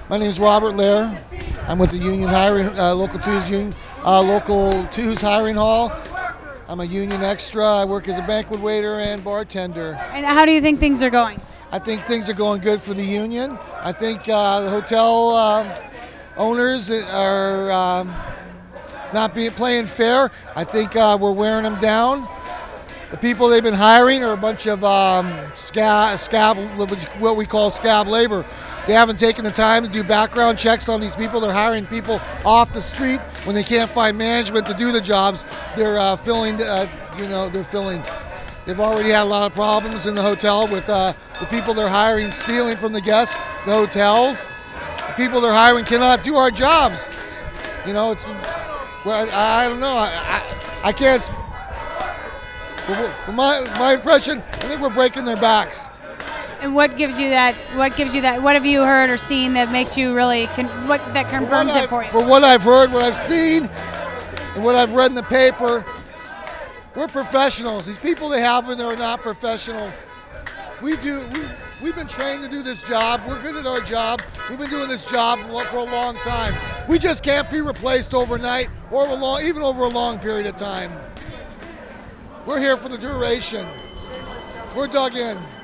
My name is Robert Lair. I'm with the Union Hiring, Local 2's Hiring Hall. I'm a union extra. I work as a banquet waiter and bartender. And how do you think things are going? I think things are going good for the union. I think the hotel owners are not playing fair. I think we're wearing them down. The people they've been hiring are a bunch of scab, what we call scab labor. They haven't taken the time to do background checks on these people. They're hiring people off the street when they can't find management to do the jobs. They're filling. They've already had a lot of problems in the hotel with the people they're hiring stealing from the guests, the hotels. The people they're hiring cannot do our jobs. You know, it's. Well, I don't know. I can't. From my impression, I think we're breaking their backs. And what gives you that? What have you heard or seen that makes you really? That confirms it for you? For what I've heard, what I've seen, and what I've read in the paper, we're professionals. These people they have in there are not professionals. We've been trained to do this job. We're good at our job. We've been doing this job for a long time. We just can't be replaced overnight or even over a long period of time. We're here for the duration. We're dug in.